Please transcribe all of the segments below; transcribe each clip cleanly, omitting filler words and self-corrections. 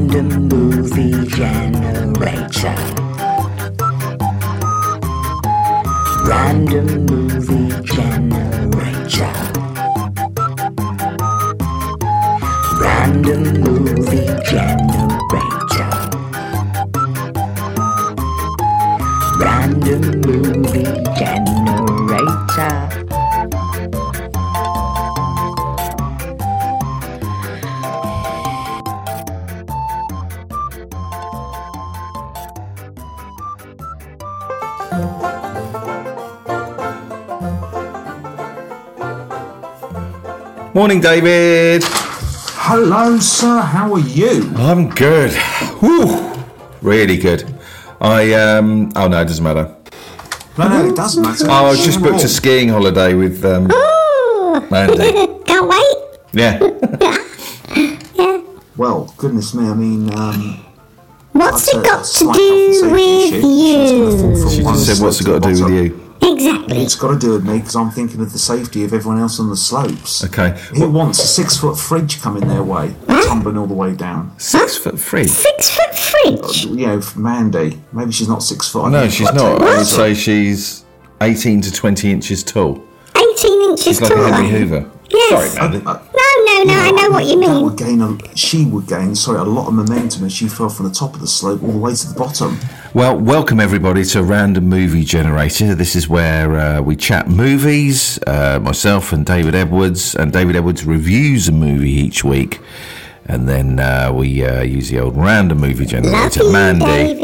Random movie generator. Random movie generator. Random movie generator. Random movie generator. Morning, David. Hello, sir. How are you? I'm good. Whew. Really good. Oh no, it doesn't matter. No, it doesn't matter. I just booked a skiing holiday with Mandy. Can't wait. Yeah. Well, goodness me. I mean, What's that's it a got to slight do health and safety with issue. She's gonna fall you? from She one just said, slope "What's it to got to the do with bottom." you?" Exactly. It's got to do with me because I'm thinking of the safety of everyone else on the slopes. Okay. Who wants a 6-foot fridge coming their way, tumbling all the way down? 6 foot fridge. 6 foot fridge. You know, Mandy. Maybe she's not 6 foot. No, she's not. I would say she's 18 to 20 inches tall. 18 inches She's like tall. a Henry Hoover. Yes. Sorry, Mandy. No, I know what you That mean. would she would gain a lot of momentum as she fell from the top of the slope all the way to the bottom. Well, welcome everybody to Random Movie Generator. This is where we chat movies, myself and David Edwards, and David Edwards reviews a movie each week, and then we use the old Random Movie Generator. Love you, Mandy. David.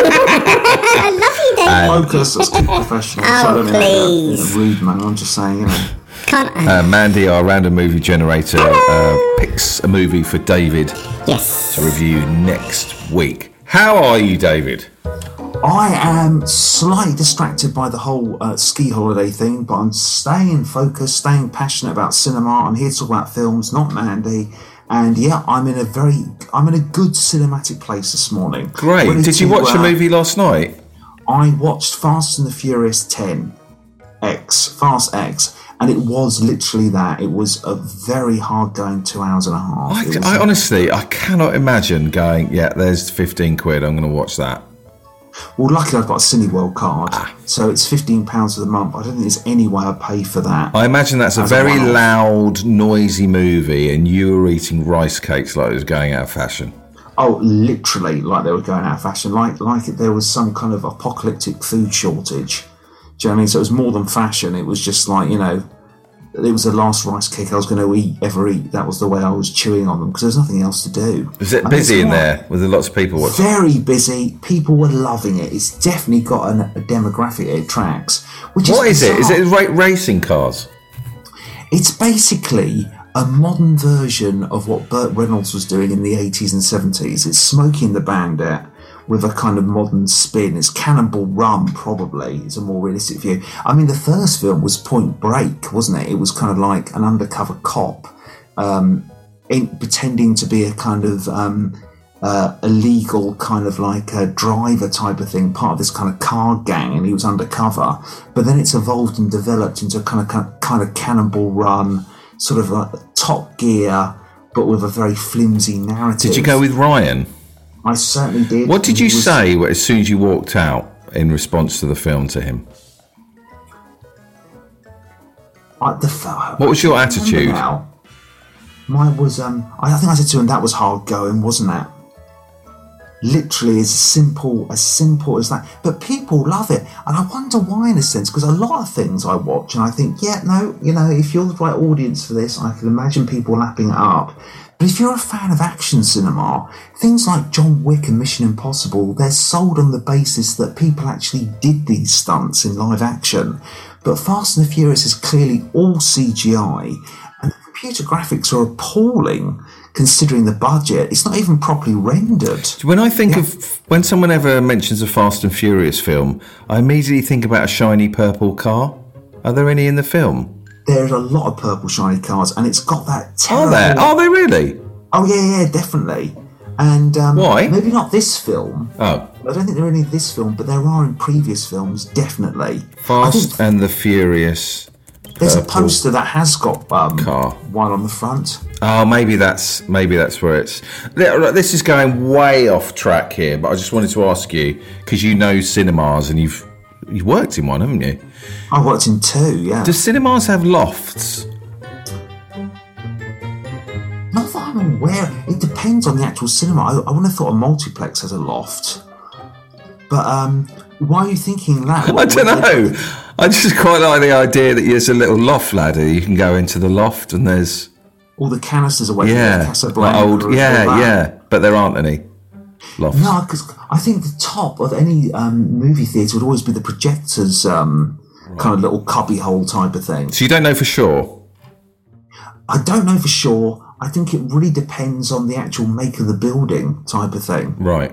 I love you, David. Focus, let's keep professional. Oh, So I don't mean that please. in a rude manner. I'm just saying, you know. Can't I? Mandy, our Random Movie Generator, picks a movie for David Yes. to review next week. How are you, David? I am slightly distracted by the whole ski holiday thing, but I'm staying focused, staying passionate about cinema. I'm here to talk about films, not Mandy. And yeah, I'm in a good cinematic place this morning. Great. Ready Did you to, watch a movie last night? I watched Fast and the Furious 10 X, Fast X, and it was literally that. It was a very hard going 2 hours and a half. I honestly, I cannot imagine going, yeah, there's 15 quid, I'm going to watch that. Well, luckily I've got a Cineworld card, so it's £15 for the month. I don't think there's any way I pay for that. I imagine that's a As very one-off. loud, noisy movie, and you were eating rice cakes like it was going out of fashion. Oh, literally, like they were going out of fashion, like there was some kind of apocalyptic food shortage. Do you know what I mean? So it was more than fashion. It was just like, you know, it was the last rice cake I was going to ever eat. That was the way I was chewing on them because there was nothing else to do. Was it And busy it's in not- there? Was there lots of people watching? Very busy. People were loving it. It's definitely got a demographic it attracts. What is it? Is bizarre. it racing cars? It's basically a modern version of what Burt Reynolds was doing in the 80s and 70s. It's Smokey and the Bandit with a kind of modern spin. It's Cannonball Run, probably. It's a more realistic view. I mean, the first film was Point Break, wasn't it? It was kind of like an undercover cop pretending to be a kind of illegal kind of like a driver type of thing, part of this kind of car gang, and he was undercover. But then it's evolved and developed into a kind of Cannonball Run, sort of like Top Gear, but with a very flimsy narrative. Did you go with Ryan? I certainly did. What did He you was- say as soon as you walked out in response to the film to him? What was your attitude? Mine was, I think I said to him, that was hard going, wasn't it? Literally as simple as that. But people love it. And I wonder why, in a sense, because a lot of things I watch and I think, yeah, no, you know, if you're the right audience for this, I can imagine people lapping it up. But if you're a fan of action cinema, things like John Wick and Mission Impossible, they're sold on the basis that people actually did these stunts in live action. But Fast and the Furious is clearly all CGI, and the computer graphics are appalling considering the budget. It's not even properly rendered. When I think of, when someone ever mentions a Fast and Furious film, I immediately think about a shiny purple car. Are there any in the film? There's a lot of purple shiny cars, and it's got that Are terrible... there? Are they really? Oh, yeah, definitely. And why? Maybe not this film. Oh. I don't think there are any in this film, but there are in previous films, definitely. Fast and the Furious There's a purple poster that has got car. one on the front. Oh, maybe that's where it's. This is going way off track here, but I just wanted to ask you because you know cinemas and you've worked in one, haven't you? I worked in 2, yeah. Do cinemas have lofts? Not that I'm aware. It depends on the actual cinema. I wouldn't have thought a multiplex has a loft. But why are you thinking that? I don't know. I just quite like the idea that there's a little loft ladder. You can go into the loft and there's all the canisters away yeah, from Casablanca. like old, yeah. But there aren't any lofts. No, because I think the top of any movie theatre would always be the projector's kind of little cubby hole type of thing. So you don't know for sure? I don't know for sure. I think it really depends on the actual make of the building type of thing. Right.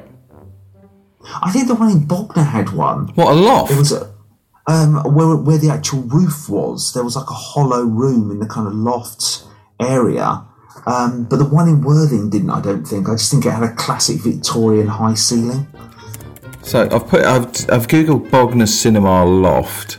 I think the one in Bognor had one. What, a loft? It was where the actual roof was. There was like a hollow room in the kind of loft area. But the one in Worthing didn't, I don't think. I just think it had a classic Victorian high ceiling. So I've googled Bognor Cinema Loft.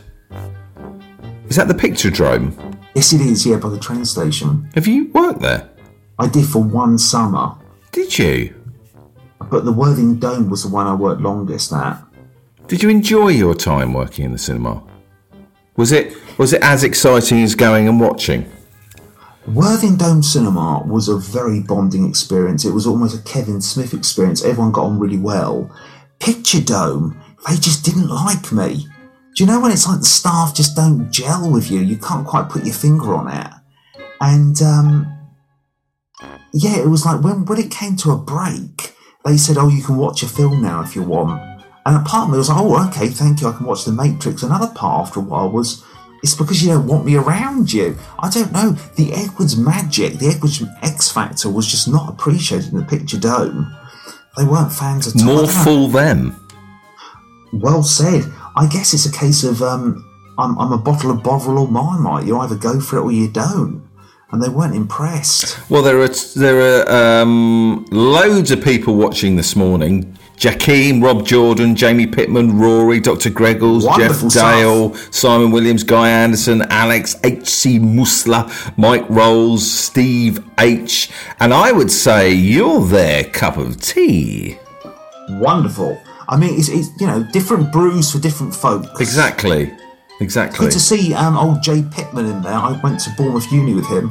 Is that the Picturedrome? Yes, it is, yeah, by the train station. Have you worked there? I did for one summer. Did you? But the Worthing Dome was the one I worked longest at. Did you enjoy your time working in the cinema? Was it as exciting as going and watching? Worthing Dome Cinema was a very bonding experience. It was almost a Kevin Smith experience. Everyone got on really well. Picture Dome, they just didn't like me. Do you know when it's like the staff just don't gel with you? You can't quite put your finger on it. And, yeah, it was like when it came to a break, they said, oh, you can watch a film now if you want. And a part of me was like, oh, okay, thank you, I can watch The Matrix. Another part after a while was, it's because you don't want me around you. I don't know. The Edwards magic, the Edwards X Factor was just not appreciated in the Picture Dome. They weren't fans at all. More fool them. Well said. I guess it's a case of I'm a bottle of Bovril or Marmite. You either go for it or you don't. And they weren't impressed. Well, there are loads of people watching this morning. Jakeem, Rob Jordan, Jamie Pittman, Rory, Dr. Greggles, Wonderful Jeff Dale, Simon Williams, Guy Anderson, Alex, H.C. Musla, Mike Rolls, Steve H. And I would say you're their cup of tea. Wonderful. I mean, it's different brews for different folks. Exactly. Good to see old Jay Pittman in there. I went to Bournemouth Uni with him.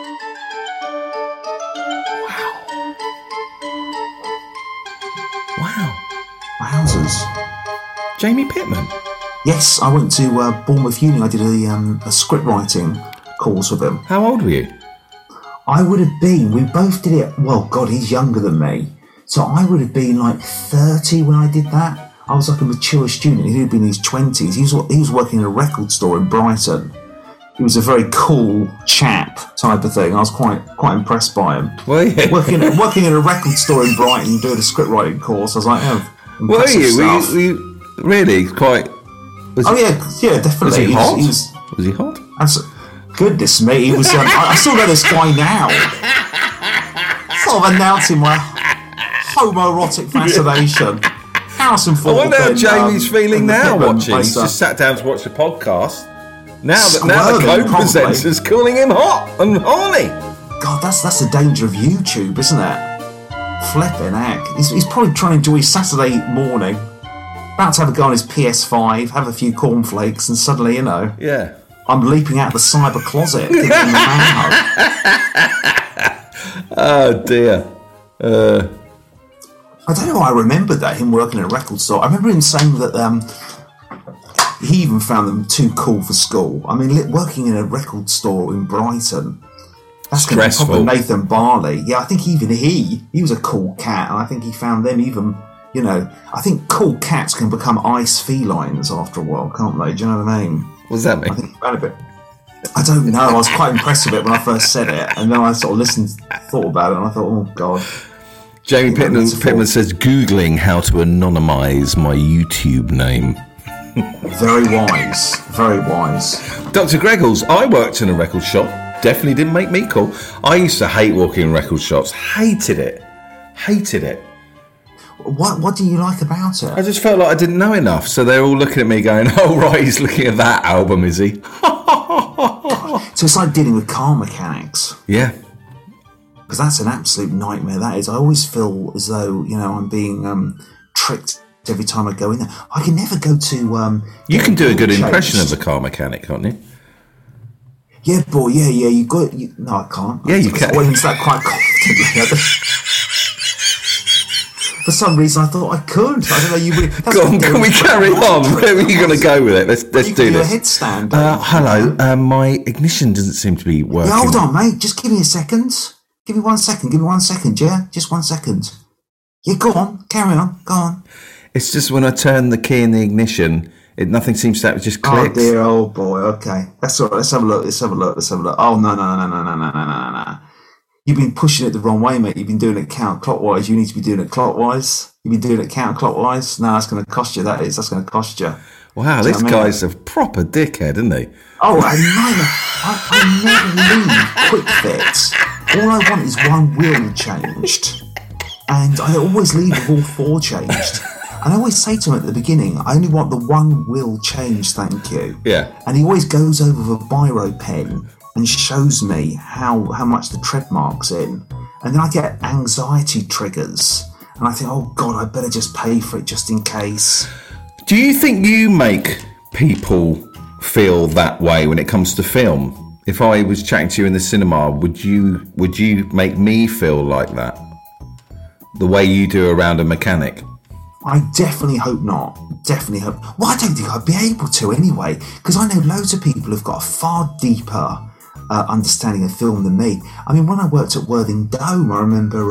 Wow. Wowzers. Jamie Pittman? Yes, I went to Bournemouth Uni. I did a script writing course with him. How old were you? I would have been, we both did it, well, God, he's younger than me. So I would have been like 30 when I did that. I was like a mature student. He would have been in his 20s. He was working in a record store in Brighton. He was a very cool chap type of thing. I was quite impressed by him. Were you? Working in a record store in Brighton, doing a script writing course. I was like, oh, were you? Stuff. Were you really quite? Yeah, definitely. Was he hot? Was he hot? Goodness me, he was. I still know this guy now. Sort of announcing my homoerotic fascination. Harrison Ford. I wonder how Jamie's feeling now Pittman watching. He's placer. just sat down to watch the podcast. Now the Squirming, co-presenter's calling him hot and horny. God, that's the danger of YouTube, isn't it? Flipping heck. He's probably trying to enjoy his Saturday morning. About to have a go on his PS5, have a few cornflakes, and suddenly, Yeah. I'm leaping out of the cyber closet. Giving him a hand hug. Oh dear. I don't know why I remembered that, him working in a record store. I remember him saying that he even found them too cool for school. I mean, working in a record store in Brighton, that's stressful. Probably Nathan Barley. Yeah, I think even he was a cool cat, and I think he found them even, I think cool cats can become ice felines after a while, can't they? Do you know what I mean? What does that mean? I think he found a bit. I don't know. I was quite impressed with it when I first said it, and then I sort of thought about it, and I thought, oh, God. Jamie Pittman says, Googling how to anonymise my YouTube name. Very wise. Very wise. Dr. Greggles, I worked in a record shop. Definitely didn't make me cool. I used to hate walking in record shops. Hated it. What do you like about it? I just felt like I didn't know enough. So they're all looking at me going, oh, right, he's looking at that album, is he? So it's like dealing with car mechanics. Yeah. Because that's an absolute nightmare, that is. I always feel as though, I'm being tricked every time I go in there. I can never go to... You can do a good impression changed. of a car mechanic, can't you? Yeah, boy, yeah, you got... no, I can't. Yeah, you can. I went into that quite confidently. For some reason, I thought I could. I don't know, you would... Go on, can we carry on? Where are you going to go with it? Let's you do do a this. headstand. Hello, my ignition doesn't seem to be working. Yeah, hold on, mate. Just give me a second. Give me 1 second. Give me 1 second, yeah? Just 1 second. Yeah, go on. Carry on. Go on. It's just when I turn the key in the ignition, nothing seems to happen. It just clicks. Oh, dear. Oh, boy. Okay. That's all right. Let's have a look. Oh, no. You've been pushing it the wrong way, mate. You've been doing it counterclockwise. You need to be doing it clockwise. You've been doing it counterclockwise. No, that's going to cost you. That's going to cost you. Wow, this guy's a proper dickhead, isn't he? Oh, I never leave quick fix. All I want is one wheel changed. And I always leave with all four changed. And I always say to him at the beginning, I only want the one wheel changed, thank you. Yeah. And he always goes over with a biro pen and shows me how much the tread mark's in. And then I get anxiety triggers. And I think, oh God, I better just pay for it just in case. Do you think you make people feel that way when it comes to film? If I was chatting to you in the cinema, would you make me feel like that? The way you do around a mechanic? I definitely hope not. Definitely hope. Well, I don't think I'd be able to anyway, because I know loads of people who've got a far deeper understanding of film than me. I mean, when I worked at Worthing Dome, I remember,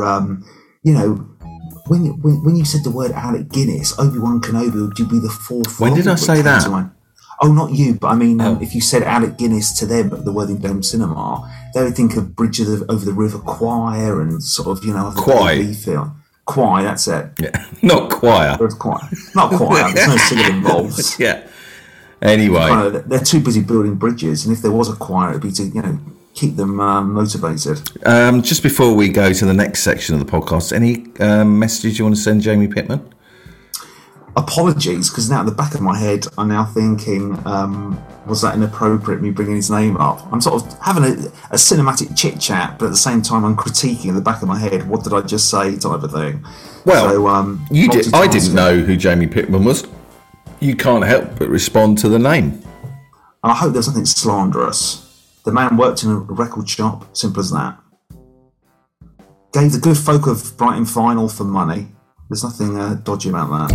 when you said the word Alec Guinness, Obi-Wan Kenobi would be the fourth. When did I say that? Oh, not you, but I mean, if you said Alec Guinness to them at the Worthing Dome Cinema, they would think of Bridge over the River Kwai and sort of, Kwai. film. Kwai, that's it. Yeah, not choir. There's choir. Not choir, there's no singing involved. Yeah. Anyway. They're too busy building bridges, and if there was a choir, it'd be to, keep them motivated. Just before we go to the next section of the podcast, any messages you want to send Jamie Pittman? Apologies, because now at the back of my head, I'm now thinking, was that inappropriate, me bringing his name up? I'm sort of having a cinematic chit-chat, but at the same time, I'm critiquing in the back of my head, what did I just say, type of thing. Well, so, I didn't know who Jamie Pittman was. You can't help but respond to the name. And I hope there's nothing slanderous. The man worked in a record shop, simple as that. Gave the good folk of Brighton Final for money. There's nothing dodgy about that.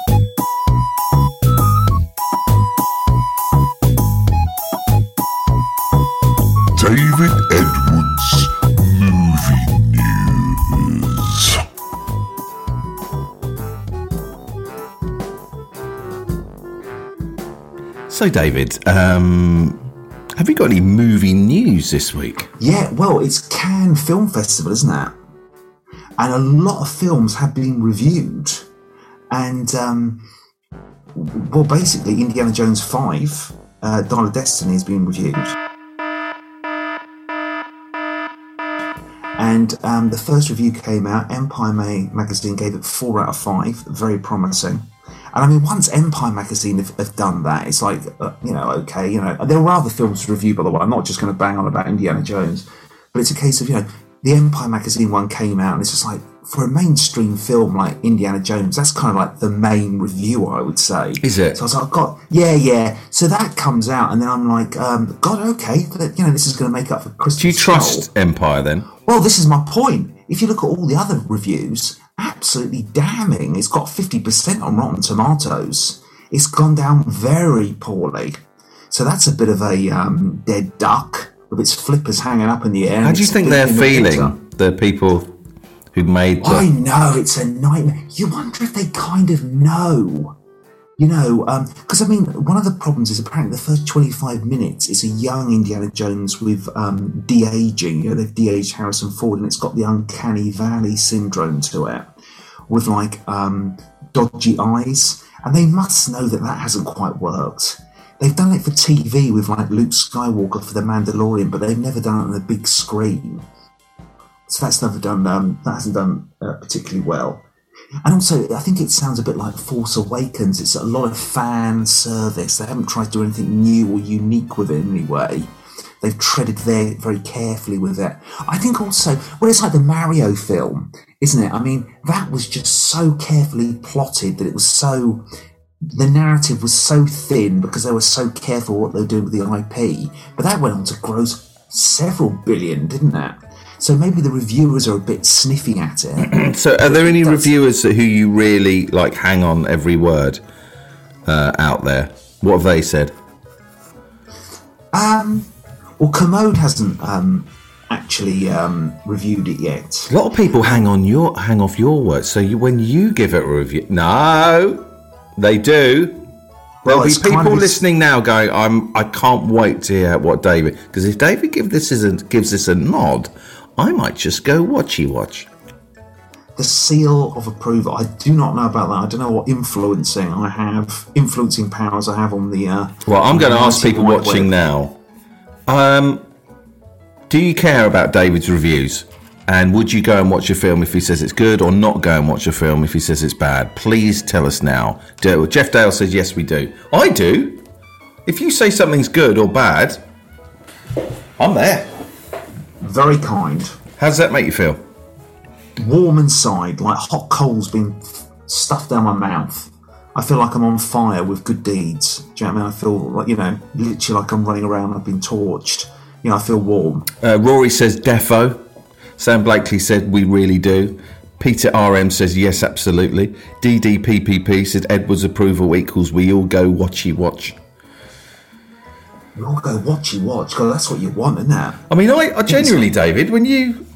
David Edwards Movie News. So, David, have you got any movie news this week? Yeah, well, it's Cannes Film Festival, isn't it? And a lot of films have been reviewed. And, basically, Indiana Jones 5, Dial of Destiny, has been reviewed. And the first review came out, Empire magazine gave it 4 out of 5, very promising. And I mean, once Empire magazine have done that, it's like, okay, there were other films to review, by the way. I'm not just going to bang on about Indiana Jones, but it's a case of, the Empire magazine one came out, and it's just like, for a mainstream film like Indiana Jones, that's kind of like the main review, I would say. Is it? So I was like, God, yeah. So that comes out, and then I'm like, God, okay, this is going to make up for Christmas. Do you trust Empire then? Well, this is my point. If you look at all the other reviews, absolutely damning. It's got 50% on Rotten Tomatoes. It's gone down very poorly. So that's a bit of a dead duck with its flippers hanging up in the air. How do you think they're feeling, the people who made the... I know, it's a nightmare. You wonder if they kind of know. Because, one of the problems is apparently the first 25 minutes is a young Indiana Jones with de-aging. They've de-aged Harrison Ford, and it's got the uncanny valley syndrome to it, with, dodgy eyes. And they must know that hasn't quite worked. They've done it for TV with, Luke Skywalker for The Mandalorian, but they've never done it on the big screen. So that's never done. That hasn't done particularly well. And also, I think it sounds a bit like Force Awakens. It's a lot of fan service. They haven't tried to do anything new or unique with it in any way. they've treaded very, very carefully with it. I think also, well, it's like the Mario film, isn't it? I mean, that was just so carefully plotted that it was so, the narrative was so thin because they were so careful what they were doing with the IP. But that went on to gross several billion, didn't it? So maybe the reviewers are a bit sniffy at it. So are there any reviewers who you really like hang on every word out there? What have they said? Well, Commode hasn't actually reviewed it yet. A lot of people hang off your words. So when you give it a review, no, they do. There'll be people listening now going, I can't wait to hear what David, because if David gives this a nod, I might just go watch. The seal of approval. I do not know about that. I don't know what influencing powers I have on the. Well, I'm going to ask people watching now. Do you care about David's reviews? And would you go and watch a film if he says it's good, or not go and watch a film if he says it's bad? Please tell us now. Jeff Dale says yes, we do. I do. If you say something's good or bad, I'm there. Very kind. How does that make you feel? Warm inside, like hot coals being stuffed down my mouth. I feel like I'm on fire with good deeds. Do you know what I mean? I feel like, literally like I'm running around, I've been torched. I feel warm. Rory says defo. Sam Blakely said we really do. Peter RM says yes, absolutely. DDPPP said Edward's approval equals we all go watchy watch. We all go watchy watch, because that's what you want, isn't it? I mean, I genuinely, David, when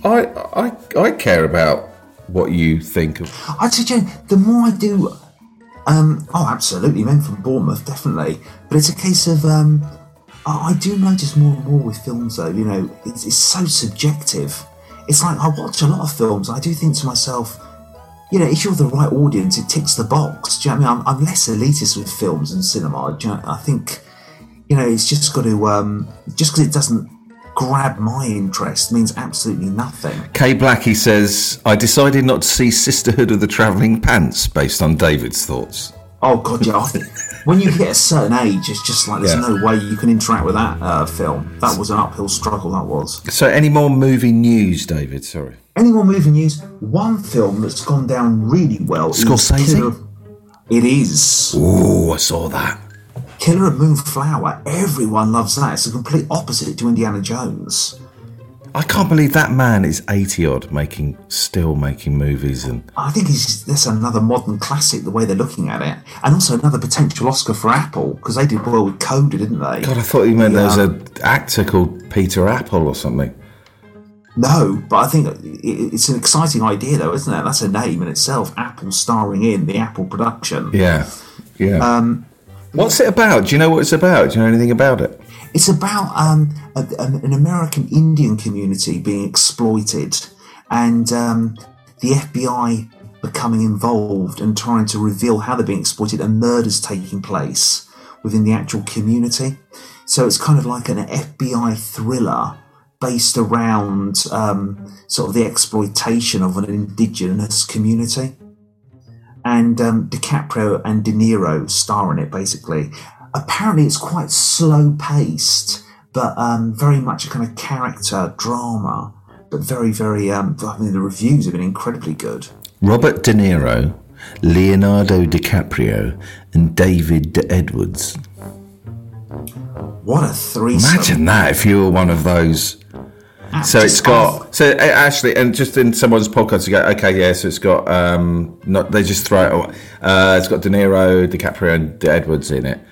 I care about what you think of. I'd say, the more I do, absolutely, men from Bournemouth, definitely. But it's a case of, I do notice more and more with films, though. It's so subjective. It's like I watch a lot of films. I do think to myself, if you're the right audience, it ticks the box. Do you know what I mean? I'm less elitist with films and cinema. I think. It's just got to, just because it doesn't grab my interest means absolutely nothing. Kay Blackie says, I decided not to see Sisterhood of the Travelling Pants based on David's thoughts. Oh, God, yeah. I think when you hit a certain age, it's just like there's no way you can interact with that film. That was an uphill struggle, that was. So any more movie news, David? Sorry. Any more movie news? One film that's gone down really well Scorsese? It is. Ooh, I saw that. Killer of Moonflower. Everyone loves that. It's the complete opposite to Indiana Jones. I can't believe that man is 80-odd still making movies. And I think that's another modern classic, the way they're looking at it. And also another potential Oscar for Apple, because they did well with Coda, didn't they? God, I thought you meant there was an actor called Peter Apple or something. No, but I think it's an exciting idea, though, isn't it? That's a name in itself. Apple starring in the Apple production. Yeah. What's it about? Do you know what it's about? Do you know anything about it? It's about an American Indian community being exploited, and the FBI becoming involved and trying to reveal how they're being exploited, and murders taking place within the actual community. So it's kind of like an FBI thriller based around sort of the exploitation of an indigenous community. And DiCaprio and De Niro star in it, basically. Apparently it's quite slow-paced, but very much a kind of character drama, but very, very... the reviews have been incredibly good. Robert De Niro, Leonardo DiCaprio, and David Edwards. What a threesome. Imagine that if you were one of those... So it's got... So actually, and just in someone's podcast, you go, okay, yeah, so it's got... they just throw it away. It's got De Niro, DiCaprio, and Edwards in it.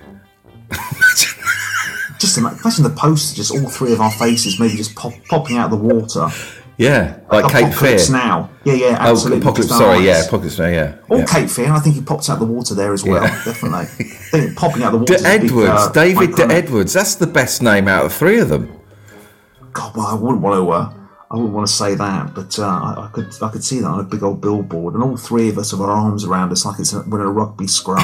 Just imagine the poster, just all three of our faces maybe just popping out of the water. Yeah, like Cape Fear. Now. Yeah, absolutely. Apocalypse, sorry, yeah, Apocalypse Now, yeah. Or Cape Fear, I think he pops out the water there as well, definitely. I think popping out the water... De Edwards, David De Edwards, that's the best name out of the three of them. God, well, I wouldn't want to say that, but I could see that on a big old billboard, and all three of us have our arms around us like we're in a rugby scrum.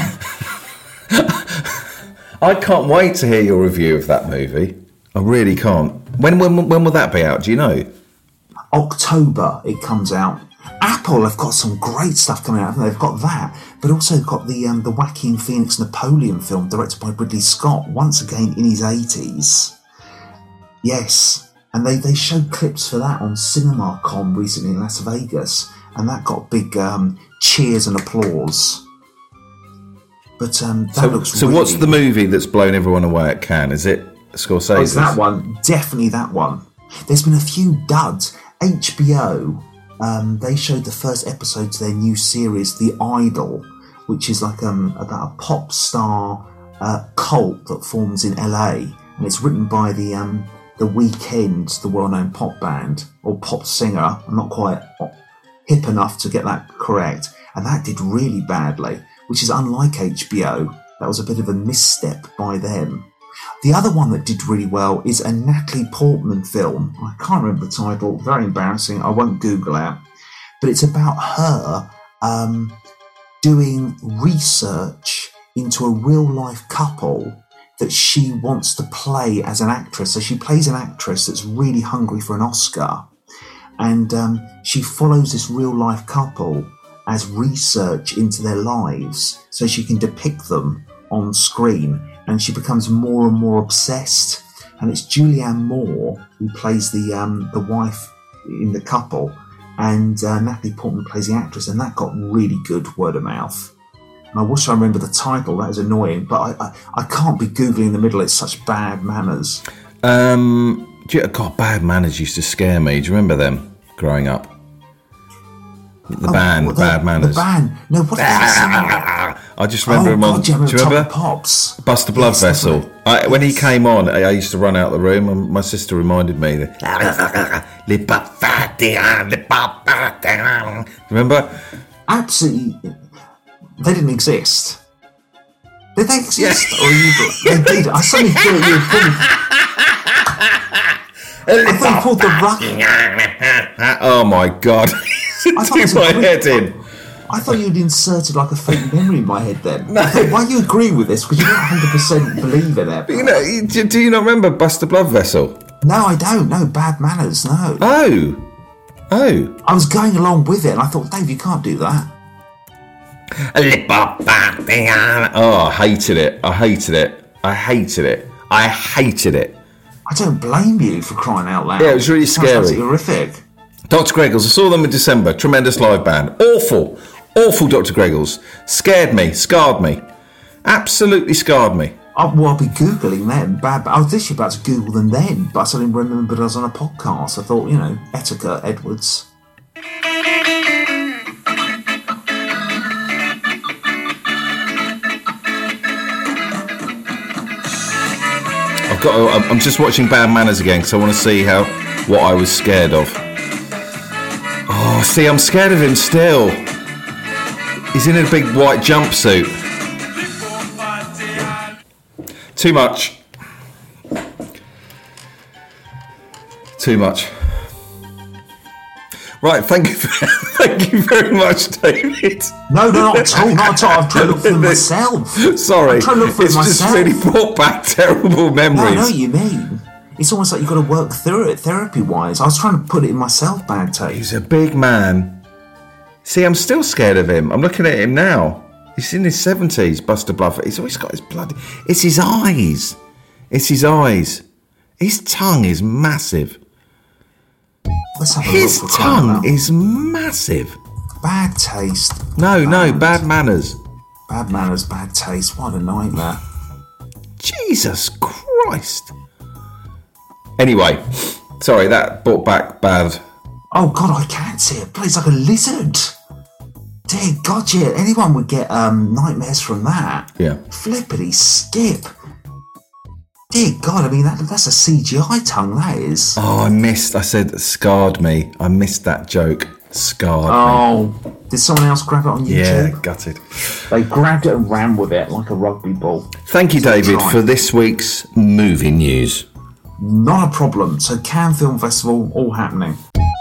I can't wait to hear your review of that movie. I really can't. When will that be out? Do you know? October it comes out. Apple have got some great stuff coming out. They've got that, but also got the Joaquin Phoenix Napoleon film directed by Ridley Scott, once again in his 80s. Yes, and they showed clips for that on CinemaCon recently in Las Vegas, and that got big cheers and applause. But that looks So really... what's the movie that's blown everyone away at Cannes? Is it Scorsese's? Oh, it's that one. Definitely that one. There's been a few duds. HBO, they showed the first episode to their new series, The Idol, which is like about a pop star cult that forms in LA, and it's written by the Weeknd, the well-known pop band or pop singer. I'm not quite hip enough to get that correct, and that did really badly, which is unlike HBO. That was a bit of a misstep by them. The other one that did really well is a Natalie Portman film. I can't remember the title. Very embarrassing. I won't Google it, but it's about her doing research into a real-life couple that she wants to play as an actress. So she plays an actress that's really hungry for an Oscar, and she follows this real-life couple as research into their lives so she can depict them on screen, and she becomes more and more obsessed. And it's Julianne Moore who plays the wife in the couple, and Natalie Portman plays the actress, and that got really good word of mouth. And I wish I remember the title. That is annoying, but I can't be Googling in the middle. It's such bad manners. God, Bad Manners used to scare me. Do you remember them growing up? The band, Bad Manners. The band. No, what is that? I just remember him on. Do you remember? Top of Pops? Buster Blood Yes, Vessel. definitely. When he came on, I used to run out the room, and my sister reminded me that. Remember? Absolutely. They didn't exist. Did they exist? Or they did. I suddenly thought you were I thought you pulled the rug. Oh my God! I thought it was Do a my quick- head in. I thought you'd inserted like a fake memory in my head then. I thought, why are you agreeing with this? Because you don't 100% believe in it. You know, do you not remember Buster Blood Vessel? No, I don't. No, Bad Manners, no. Oh. I was going along with it, and I thought, Dave, you can't do that. Oh, I hated it. I hated it. I don't blame you for crying out loud. Yeah, it was really Sounds scary. absolutely horrific. Dr. Greggles, I saw them in December. Tremendous live band. Awful Dr. Greggles. Scared me, scarred me. Absolutely scarred me. I'll be Googling them. I was literally about to Google them then, but I suddenly remembered I was on a podcast. I thought, etiquette, Edwards. I'm just watching Bad Manners again because I want to see what I was scared of. Oh, see, I'm scared of him still. He's in a big white jumpsuit. Too much. Right, thank you very much, David. No, not at all. Not at all. I'm trying to look for them myself. Sorry, I'm trying to look for it's it just myself. really brought back terrible No, I memories. know what you mean. It's almost like you've got to work through it therapy-wise. I was trying to put it in myself, Bad Taste. He's a big man. See, I'm still scared of him. I'm looking at him now. He's in his 70s, Buster Blood. He's always got his blood. It's his eyes. His tongue is massive. Let's have a His look for crying tongue out. is massive. Bad Taste. No, Bad Manners. Bad Manners, Bad Taste. What a nightmare. Jesus Christ. Anyway, sorry, that brought back bad. Oh, God, I can't see it. It's like a lizard. Dear God, yeah. Anyone would get nightmares from that. Yeah. Flippity skip. Dear God, I mean, that's a CGI tongue, that is. Oh, I said scarred me. I missed that joke. Scarred me. Oh, did someone else grab it on YouTube? Yeah, gutted. They grabbed it and ran with it like a rugby ball. Thank you, David, Right. for this week's movie news. Not a problem. So Cannes Film Festival, all happening.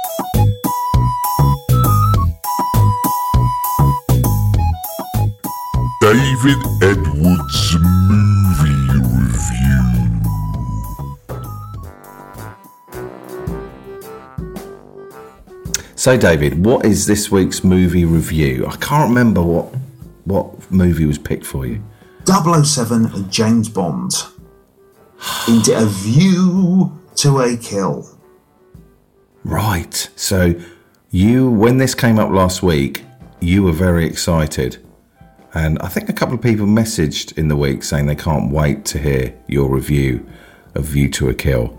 David Edwards Movie Review. So, David, what is this week's movie review? I can't remember what movie was picked for you. 007 James Bond. Into a view to a Kill. Right. So when this came up last week, you were very excited. And I think a couple of people messaged in the week saying they can't wait to hear your review of View to a Kill.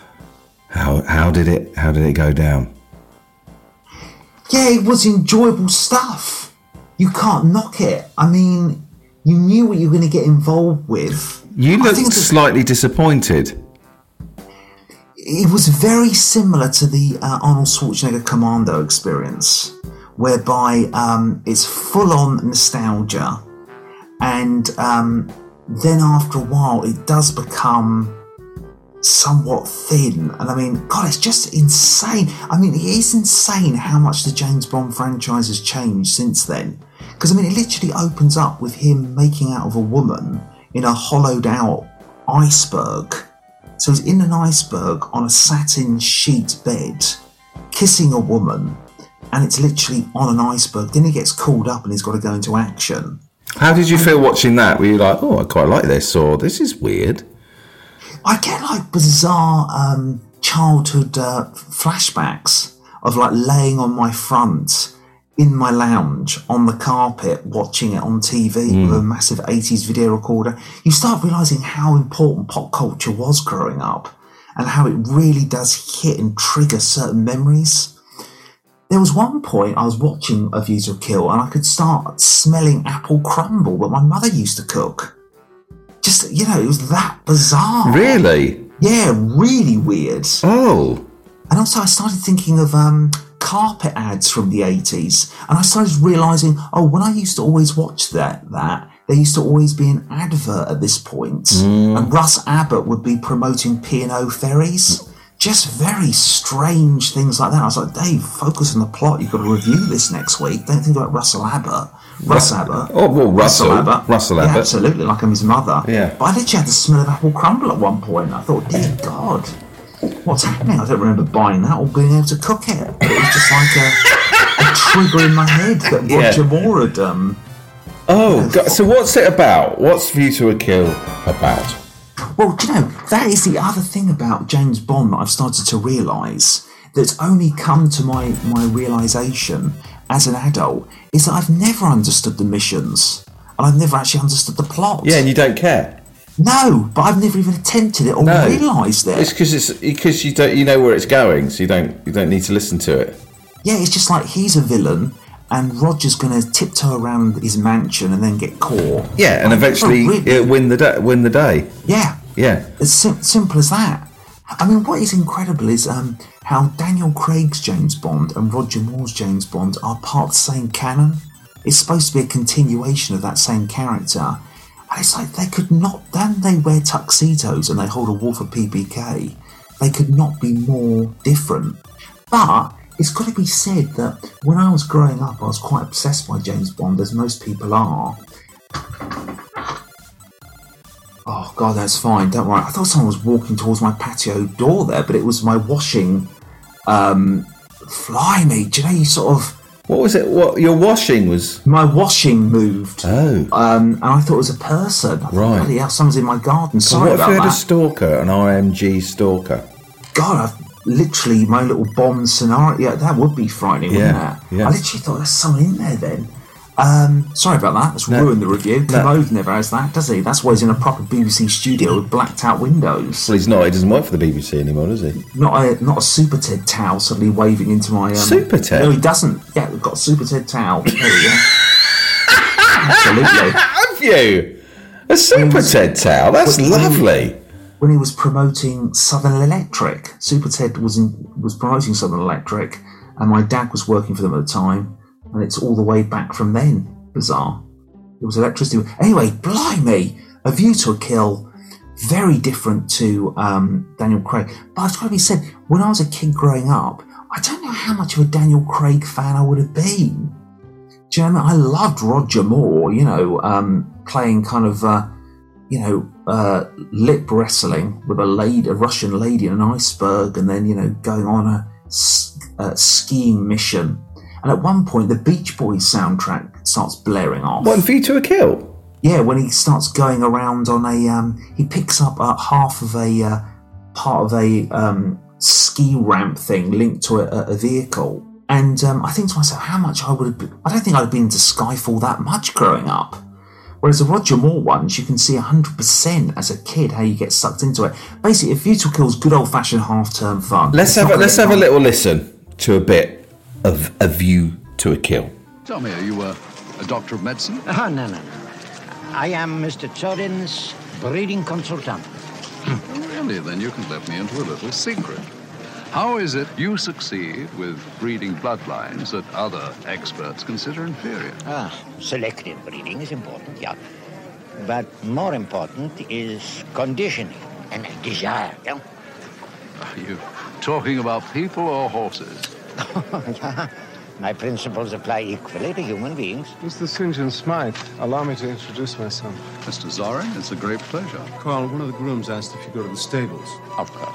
How did it go down? Yeah, it was enjoyable stuff. You can't knock it. I mean, you knew what you were going to get involved with. You looked slightly disappointed. It was very similar to the Arnold Schwarzenegger Commando experience, whereby it's full-on nostalgia, and then after a while it does become somewhat thin. And I mean, God, it's just insane. I mean, it is insane how much the James Bond franchise has changed since then. Because I mean, it literally opens up with him making out of a woman in a hollowed out iceberg. So he's in an iceberg on a satin sheet bed, kissing a woman, and it's literally on an iceberg. Then he gets called up and he's got to go into action. How did you feel watching that? Were you like, oh, I quite like this, or this is weird? I get like bizarre childhood flashbacks of like laying on my front in my lounge on the carpet watching it on TV with a massive 80s video recorder. You start realising how important pop culture was growing up and how it really does hit and trigger certain memories. There was one point I was watching A View to a Kill and I could start smelling apple crumble that my mother used to cook. Just, you know, it was that bizarre. Really? Yeah, really weird. Oh. And also I started thinking of carpet ads from the 80s, and I started realising, when I used to always watch that there used to always be an advert at this point, and Russ Abbott would be promoting P&O ferries. Just very strange things like that. I was like, Dave, focus on the plot. You've got to review this next week. Don't think about Russell Abbott. Russ Abbott. Oh, well, Russell Abbott. Yeah, absolutely, like I'm his mother. Yeah. But I literally had the smell of apple crumble at one point. I thought, dear God, what's happening? I don't remember buying that or being able to cook it. But it was just like a trigger in my head that Roger Moore had Oh, God. So what's it about? What's View to a Kill about? Well, do you know, that is the other thing about James Bond that I've started to realise, that's only come to my realisation as an adult, is that I've never understood the missions, and I've never actually understood the plot. Yeah, and you don't care. No, but I've never even attempted it or realised it. It's because you know where it's going, so you don't need to listen to it. Yeah, it's just like he's a villain, and Roger's going to tiptoe around his mansion and then get caught. Yeah, and eventually win the day. Yeah. Yeah. It's simple as that. I mean, what is incredible is how Daniel Craig's James Bond and Roger Moore's James Bond are part of the same canon. It's supposed to be a continuation of that same character. And it's like then they wear tuxedos and they hold a war for PPK. They could not be more different. But it's got to be said that when I was growing up, I was quite obsessed by James Bond, as most people are. Oh, God, that's fine. Don't worry. I thought someone was walking towards my patio door there, but it was my washing. Fly me. Do you know, you sort of... What was it? What your washing was? My washing moved. Oh. And I thought it was a person. I thought, right. Bloody hell, someone's in my garden. Sorry about that. What if you had a stalker, an RMG stalker? God, literally, my little bomb scenario. Yeah, that would be frightening, wouldn't it? Yeah. I literally thought there's someone in there then. Sorry about that. That's ruined the review. Commode never has that, does he? That's why he's in a proper BBC studio with blacked out windows. Well, he's not. He doesn't work for the BBC anymore, does he? Not a Super Ted towel suddenly waving into my... Super Ted? No, he doesn't. Yeah, we've got a Super Ted towel. There we go. Absolutely. Have you? A Super Ted towel? That's lovely. When he was promoting Southern Electric, Super Ted was promoting Southern Electric, and my dad was working for them at the time. And it's all the way back from then. Bizarre. It was electricity. Anyway, blimey! A View to a Kill. Very different to Daniel Craig. But it's got to be said, when I was a kid growing up, I don't know how much of a Daniel Craig fan I would have been. Do you know what I mean? I loved Roger Moore, playing kind of, lip wrestling with a Russian lady in an iceberg, and then, going on a skiing mission. And at one point, the Beach Boys soundtrack starts blaring off. What, View to a Kill? Yeah, when he starts going around on he picks up half of a part of a ski ramp thing linked to a vehicle. And I think to myself, how much I would have been... I don't think I'd have been into Skyfall that much growing up. Whereas the Roger Moore ones, you can see 100% as a kid how you get sucked into it. Basically, A View to a Kill is good old-fashioned half-term fun. Let's have a little listen to a bit of A View to a Kill. Tell me, are you a doctor of medicine? Oh, no. I am Mr. Turin's breeding consultant. Really? Then you can let me into a little secret. How is it you succeed with breeding bloodlines that other experts consider inferior? Selective breeding is important, yeah. But more important is conditioning and desire, yeah? Are you talking about people or horses? Yeah. My principles apply equally to human beings. Mr. St. John Smythe, allow me to introduce myself. Mr. Zorin, it's a great pleasure. Carl, one of the grooms asked if you go to the stables. Of course.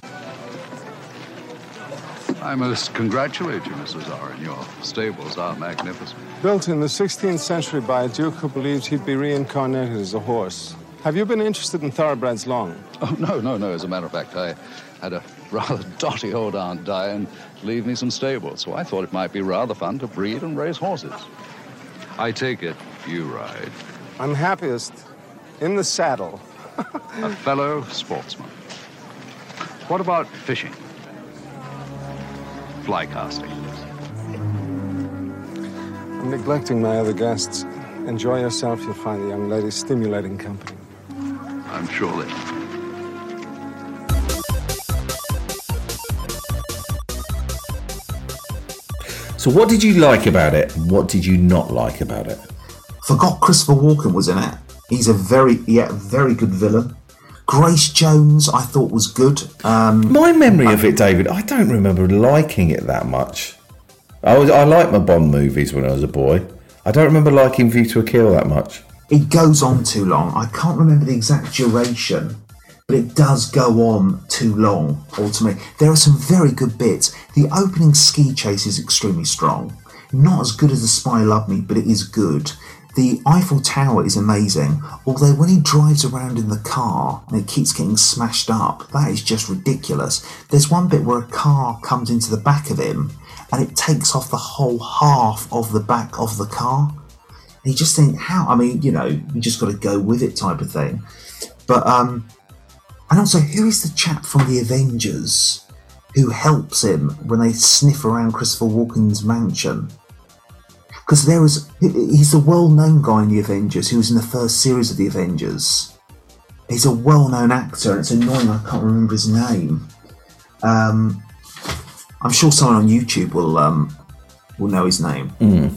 I must congratulate you, Mr. Zorin. Your stables are magnificent. Built in the 16th century by a duke who believed he'd be reincarnated as a horse. Have you been interested in thoroughbreds long? Oh, no. As a matter of fact, I had a rather dotty old aunt die and leave me some stables, so I thought it might be rather fun to breed and raise horses. I take it you ride. I'm happiest in the saddle. A fellow sportsman. What about fishing? Fly casting. I'm neglecting my other guests. Enjoy yourself. You'll find the young lady stimulating company. I'm sure they will. So what did you like about it? And what did you not like about it? Forgot Christopher Walken was in it. He's a very good villain. Grace Jones, I thought was good. My memory of it, David, I don't remember liking it that much. I liked my Bond movies when I was a boy. I don't remember liking View to a Kill that much. It goes on too long. I can't remember the exact duration, but it does go on too long, ultimately. There are some very good bits. The opening ski chase is extremely strong. Not as good as The Spy Loved Me, but it is good. The Eiffel Tower is amazing, although when he drives around in the car and it keeps getting smashed up, that is just ridiculous. There's one bit where a car comes into the back of him and it takes off the whole half of the back of the car. And you just think, how? I mean, you just got to go with it type of thing. But, and also, who is the chap from the Avengers who helps him when they sniff around Christopher Walken's mansion? Because he's the well-known guy in the Avengers who was in the first series of the Avengers. He's a well-known actor, and it's annoying I can't remember his name. I'm sure someone on YouTube will know his name.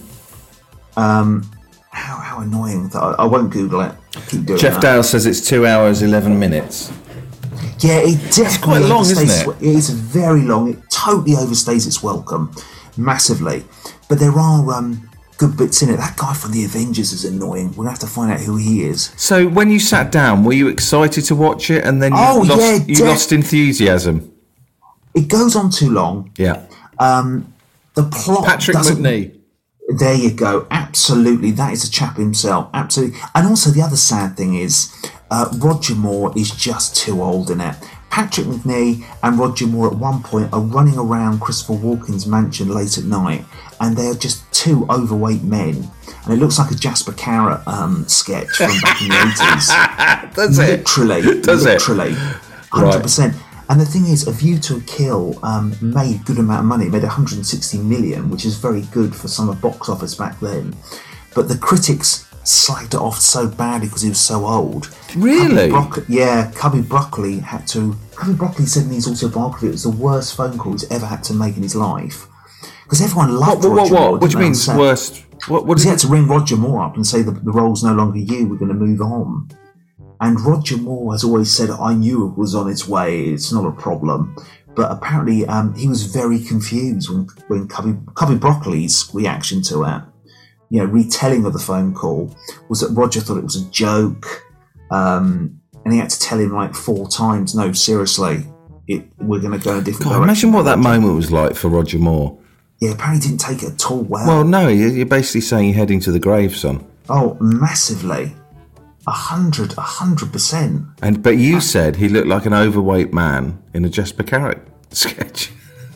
How annoying that I won't Google it. I keep doing Jeff that. Dale says it's 2 hours 11 minutes. Yeah, it definitely quite long, overstays, isn't it? It is very long. It totally overstays its welcome, massively. But there are good bits in it. That guy from the Avengers is annoying. We'll have to find out who he is. So when you sat down, were you excited to watch it, and then you lost enthusiasm? It goes on too long. Yeah. The plot. Patrick Macnee. There you go. Absolutely, that is a chap himself. Absolutely, and also the other sad thing is Roger Moore is just too old in it. Patrick Macnee and Roger Moore at one point are running around Christopher Walken's mansion late at night, and they're just two overweight men, and it looks like a Jasper Carrot sketch from back in the 80s. Does it? Literally, 100%. And the thing is, A View to a Kill made a good amount of money. It made 160 million, which is very good for some of the box office back then. But the critics slagged it off so badly because he was so old. Really? Cubby Broccoli said in his autobiography it was the worst phone call he's ever had to make in his life. Because everyone loved Roger Moore. Which means worst? What he had to ring Roger Moore up and say the role's no longer you, we're going to move on. And Roger Moore has always said, I knew it was on its way, it's not a problem. But apparently he was very confused when Cubby Broccoli's reaction to it, retelling of the phone call, was that Roger thought it was a joke. And he had to tell him like 4 times, no, seriously, we're going to go in a different direction. Imagine what that moment was like for Roger Moore. Yeah, apparently he didn't take it at all well. Well, no, you're basically saying you're heading to the grave, son. Oh, massively. 100%. But you said he looked like an overweight man in a Jasper Carrot sketch.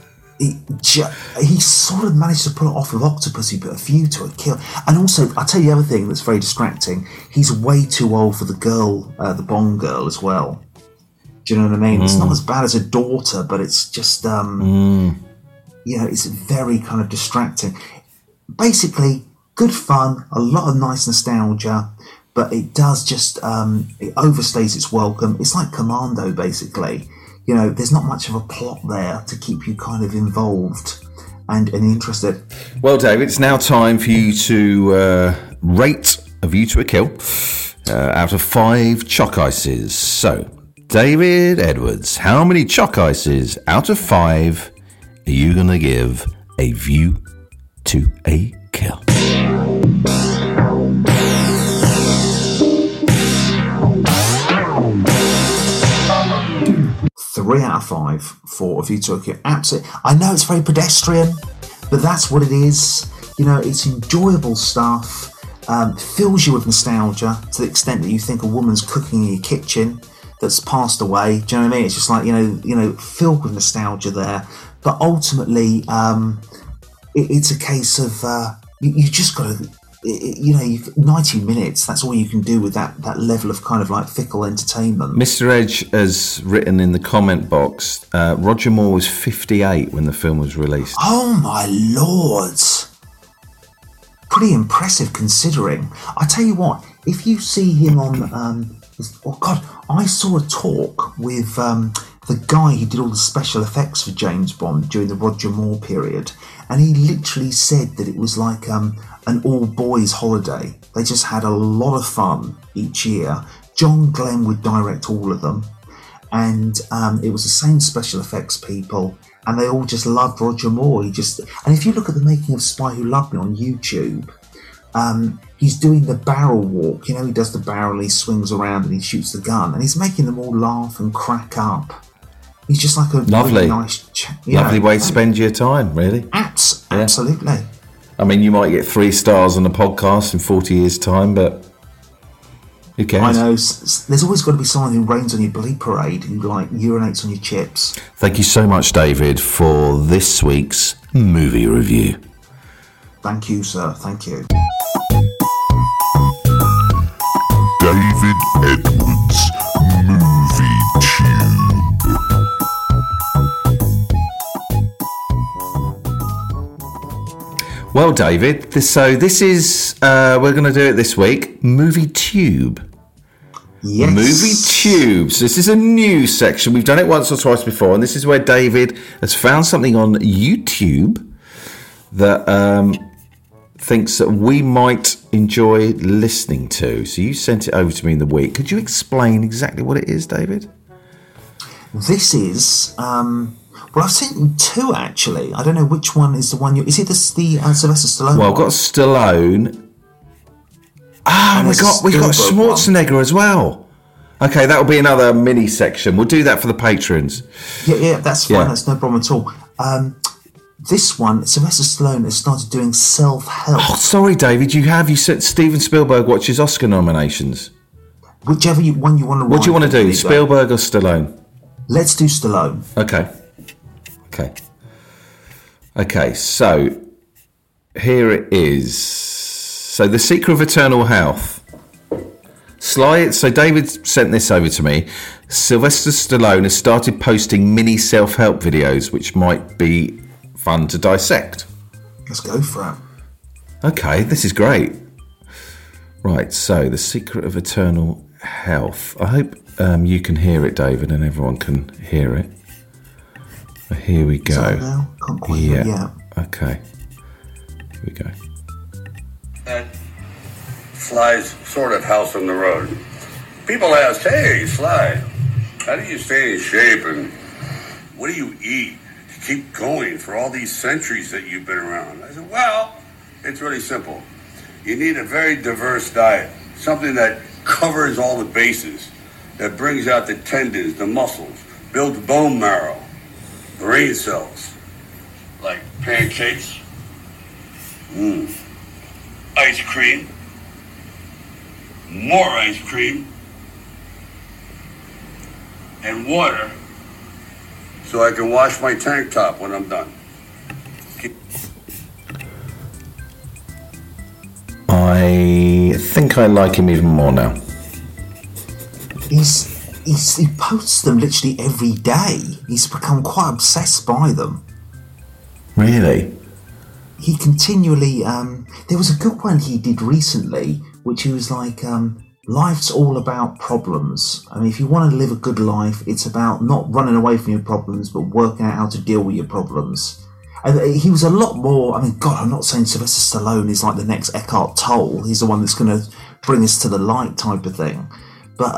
He sort of managed to pull it off with Octopussy, but A View to a Kill. And also, I'll tell you the other thing that's very distracting. He's way too old for the girl, the Bond girl as well. Do you know what I mean? It's not as bad as a daughter, but it's just, it's very kind of distracting. Basically, good fun, a lot of nice nostalgia, but it does just, it overstays its welcome. It's like Commando, basically. There's not much of a plot there to keep you kind of involved and interested. Well, David, it's now time for you to rate A View to a Kill out of 5 chalk ices. So, David Edwards, how many chalk ices out of 5 are you going to give A View to a Kill? 3 out of 5 for A View to a Kill. Absolutely. I know it's very pedestrian, but that's what it is. It's enjoyable stuff. Fills you with nostalgia to the extent that you think a woman's cooking in your kitchen that's passed away. Do you know what I mean? It's just like, filled with nostalgia there. But ultimately, it's a case of you just got to, 90 minutes, that's all you can do with that level of kind of like fickle entertainment. Mr. Edge has written in the comment box, Roger Moore was 58 when the film was released. Oh my lord! Pretty impressive considering. I tell you what, if you see him on, I saw a talk with the guy who did all the special effects for James Bond during the Roger Moore period, and he literally said that it was like an all-boys holiday. They just had a lot of fun each year. John Glenn would direct all of them, and it was the same special effects people, and they all just loved Roger Moore. And if you look at the making of Spy Who Loved Me on YouTube, he's doing the barrel walk. He does the barrel, he swings around and he shoots the gun, and he's making them all laugh and crack up. He's just like a lovely, really nice, lovely way to spend your time, really. Absolutely. I mean, you might get 3 stars on a podcast in 40 years' time, but who cares? I know. There's always got to be someone who rains on your bloody parade, who urinates on your chips. Thank you so much, David, for this week's movie review. Thank you, sir. Thank you. David Edwards Movie Tube. Well, David, so this is, we're going to do it this week, Movie Tube. Yes. Movie Tubes. This is a new section. We've done it once or twice before, and this is where David has found something on YouTube that thinks that we might enjoy listening to. So you sent it over to me in the week. Could you explain exactly what it is, David? This is... Well, I've sent you 2 actually. I don't know which one is the one you. Is it the Sylvester Stallone? Well, I've got Stallone. We got Schwarzenegger one as well. Okay, that'll be another mini section. We'll do that for the patrons. Yeah, that's fine. Yeah. That's no problem at all. This one, Sylvester Stallone has started doing self-help. Oh, sorry, David. You said Steven Spielberg watches Oscar nominations. Whichever one you want to. What do you want to do, Spielberg or Stallone? Let's do Stallone. Okay, so here it is. So The Secret of Eternal Health. So David sent this over to me. Sylvester Stallone has started posting mini self-help videos, which might be fun to dissect. Let's go for it. Okay, this is great. Right, so The Secret of Eternal Health. I hope you can hear it, David, and everyone can hear it. Here we go. Now? Can't quite hear it yet. Okay. Here we go. Sly's sort of house on the road. People ask, hey, Sly, how do you stay in shape and what do you eat to keep going for all these centuries that you've been around? I said, well, it's really simple. You need a very diverse diet, something that covers all the bases, that brings out the tendons, the muscles, builds bone marrow, brain cells, like pancakes, ice cream, more ice cream, and water so I can wash my tank top when I'm done. I think I like him even more now. He posts them literally every day. He's become quite obsessed by them. Really? He continually, there was a good one he did recently, which he was like, life's all about problems. I mean, if you want to live a good life, it's about not running away from your problems, but working out how to deal with your problems. And he was a lot more, I mean, God, I'm not saying Sylvester Stallone is like the next Eckhart Tolle. He's the one that's going to bring us to the light type of thing. But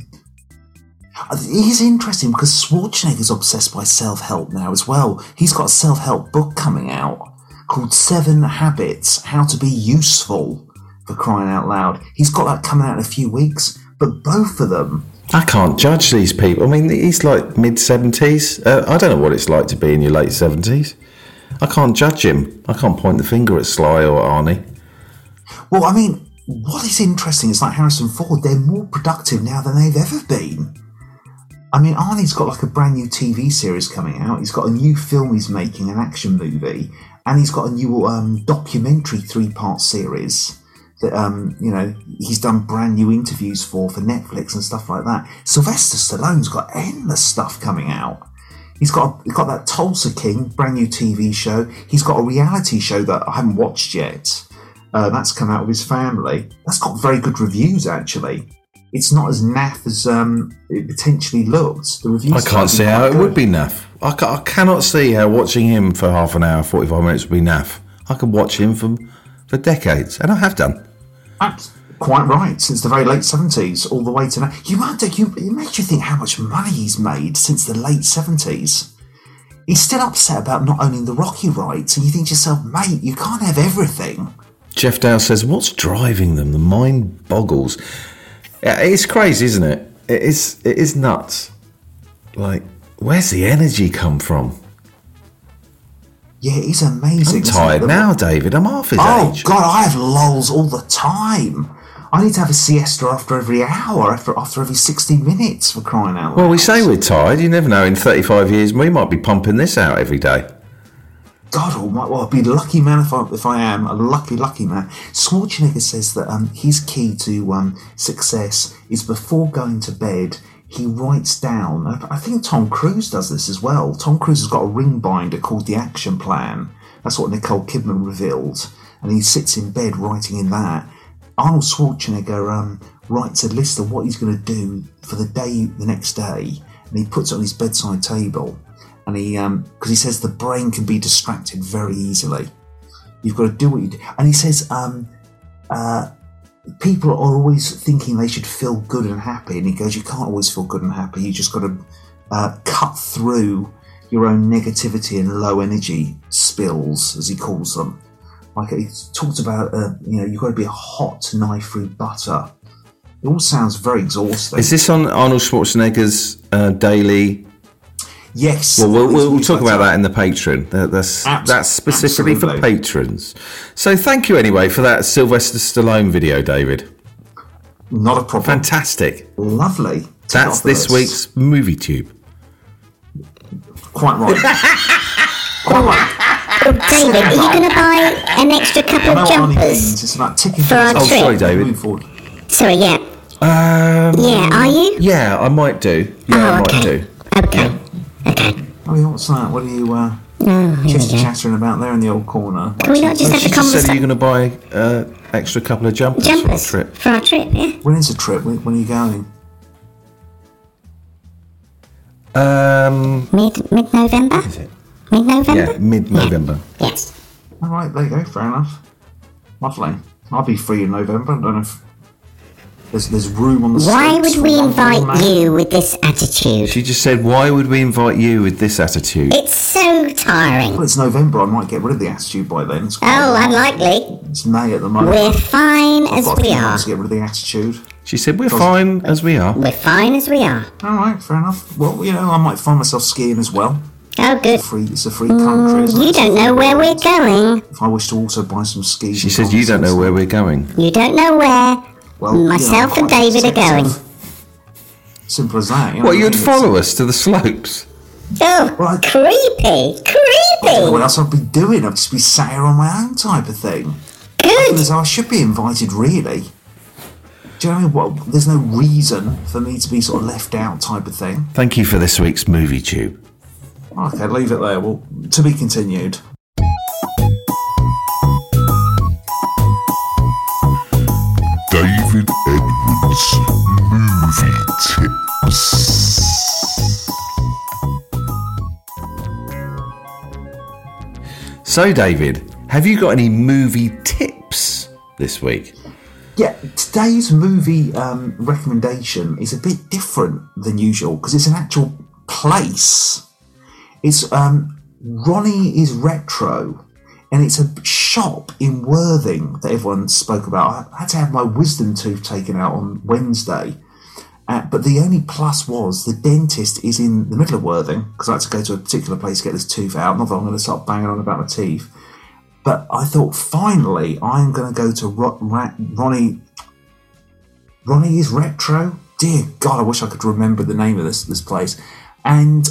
he's interesting because Schwarzenegger's obsessed by self-help now as well. He's got a self-help book coming out called 7 Habits, How to Be Useful, for crying out loud. He's got that coming out in a few weeks, but both of them... I can't judge these people. I mean, he's like mid-70s. I don't know what it's like to be in your late 70s. I can't judge him. I can't point the finger at Sly or Arnie. Well, I mean, what is interesting is like Harrison Ford, they're more productive now than they've ever been. I mean, Arnie's got like a brand new TV series coming out. He's got a new film he's making, an action movie, and he's got a new documentary 3-part series that he's done brand new interviews for Netflix and stuff like that. Sylvester Stallone's got endless stuff coming out. He's got that Tulsa King brand new TV show. He's got a reality show that I haven't watched yet. That's come out with his family. That's got very good reviews actually. It's not as naff as it potentially looks. The reviews. I can't see how it would be naff. I cannot see how watching him for half an hour, 45 minutes would be naff. I could watch him for decades, and I have done. That's quite right. Since the very late 70s, all the way to now. It makes you think how much money he's made since the late 70s. He's still upset about not owning the Rocky rights, and you think to yourself, mate, you can't have everything. Jeff Dow says, what's driving them? The mind boggles. It's crazy, isn't it? It is nuts. Like, where's the energy come from? Yeah, he's amazing. I'm tired now, David. I'm half his age. Oh, God, I have lulls all the time. I need to have a siesta after every hour, after every 60 minutes, for crying out loud. Well, we say we're tired. You never know. In 35 years, we might be pumping this out every day. God almighty, well, I'd be a lucky man if I am a lucky man. Schwarzenegger says that his key to success is before going to bed, he writes down, I think Tom Cruise does this as well. Tom Cruise has got a ring binder called The Action Plan. That's what Nicole Kidman revealed. And he sits in bed writing in that. Arnold Schwarzenegger writes a list of what he's going to do for the next day, and he puts it on his bedside table. And because he says the brain can be distracted very easily. You've got to do what you do. And he says people are always thinking they should feel good and happy. And he goes, you can't always feel good and happy. You just got to cut through your own negativity and low energy spills, as he calls them. Like he talks about, you've got to be a hot knife through butter. It all sounds very exhausting. Is this on Arnold Schwarzenegger's daily? Yes. Well, we'll talk about that in the Patreon. That's specifically for patrons. So thank you anyway for that Sylvester Stallone video, David. Not a problem. Fantastic. Lovely. That's this week's MovieTube. Quite right. Quite right. David, are you going to buy an extra couple of jumpers it's about ticking for our trip? Sorry, David. Sorry, yeah. Yeah, are you? Yeah, I might do. I might do. Okay. Oh, what's that? What are you chattering about there in the old corner? Can we not just have a She just conversation? said you're going to buy extra couple of jumpers for our trip. For our trip, yeah. When is the trip? When are you going? Mid-November? Is it? Mid-November? Yeah, mid-November. Yeah. Yes. All right, there you go. Fair enough. Lovely. I'll be free in November. I don't know if there's room on the Why slopes would we for one more invite man. you with this attitude? She just said, why would we invite you with this attitude? It's so tiring. Well, it's November. I might get rid of the attitude by then. It's quite Oh, late. unlikely. It's May at the moment. We're fine I've as got a we few are. months to get rid of the attitude. She said, we're fine as we are. We're fine as we are. All right, fair enough. Well, I might find myself skiing as well. Oh, good. It's a free country. Isn't You it? don't know where we're going. If I wish to also buy some skis. She says, you don't know where we're going. You don't know where. Well, Myself and David are going. Simple as that. What, you'd follow us to the slopes? Oh, Well, creepy. what else I'd be doing? I'd just be sat here on my own type of thing. Good. Because I should be invited, really. Do you know what I mean? There's no reason for me to be sort of left out type of thing. Thank you for this week's Movie Tube. Okay, leave it there. Well, to be continued. David Edwards Movie Tips. So, David, have you got any movie tips this week? Yeah, today's movie recommendation is a bit different than usual because it's an actual place. It's Ronnie is Retro, and it's a shop in Worthing that everyone spoke about. I had to have my wisdom tooth taken out on Wednesday, but the only plus was the dentist is in the middle of Worthing because I had to go to a particular place to get this tooth out. Not that I'm going to start banging on about my teeth. But I thought, finally, I'm going to go to Ronnie is Retro? Dear God, I wish I could remember the name of this place. And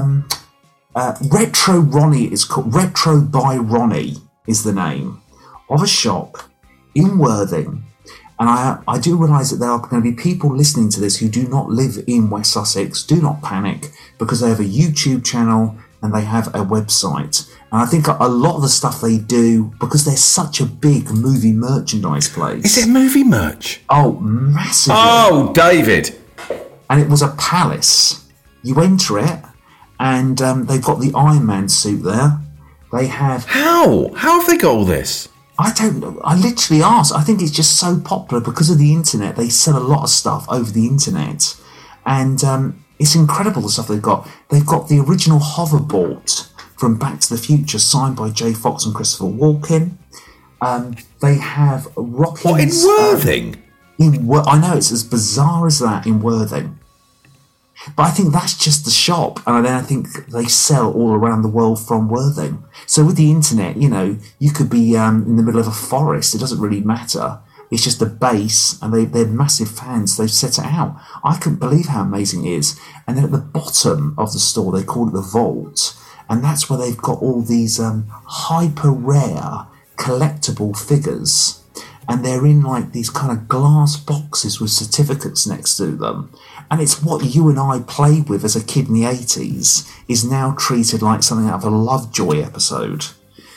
Retro Ronnie is called, Retro by Ronnie is the name of a shop in Worthing. And I do realise that there are going to be people listening to this who do not live in West Sussex. Do not panic, because they have a YouTube channel and they have a website. And I think a lot of the stuff they do, because they're such a big movie merchandise place. Is it movie merch? Oh, massively. Oh, David. And it was a palace. You enter it, and they've got the Iron Man suit there. They have... How? How have they got all this? I don't know. I literally asked. I think it's just so popular because of the internet. They sell a lot of stuff over the internet. And it's incredible the stuff they've got. They've got the original hoverboard from Back to the Future, signed by Jay Fox and Christopher Walken. They have Rocky's... What, in Worthing? I know, it's as bizarre as that in Worthing. But I think that's just the shop. And then I think they sell all around the world from Worthing. So with the internet, you know, you could be in the middle of a forest. It doesn't really matter. It's just a base, and they're massive fans. They've set it out. I couldn't believe how amazing it is. And then at the bottom of the store, they call it the Vault. And that's where they've got all these hyper rare collectible figures. And they're in like these kind of glass boxes with certificates next to them. And it's what you and I played with as a kid in the 80s is now treated like something out of a Lovejoy episode.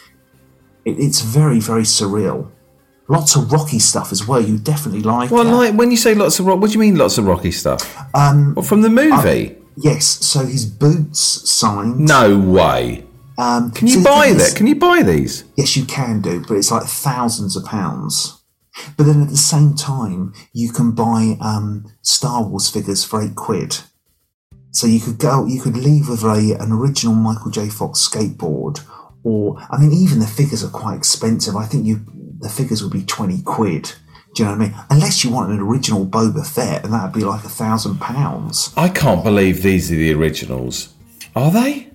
It's very, very surreal. Lots of Rocky stuff as well. You definitely like Well, that. like, when you say lots of what do you mean lots of Rocky stuff? What, from the movie? Yes, so his boots signed. No way. Can you buy that? Can you buy these? Yes, you can do, but it's like thousands of pounds. But then at the same time, you can buy Star Wars figures for £8. So you could leave with an original Michael J. Fox skateboard, or I mean, even the figures are quite expensive. I think the figures would be £20. Do you know what I mean? Unless you want an original Boba Fett, and that'd be like £1,000. I can't believe these are the originals. Are they?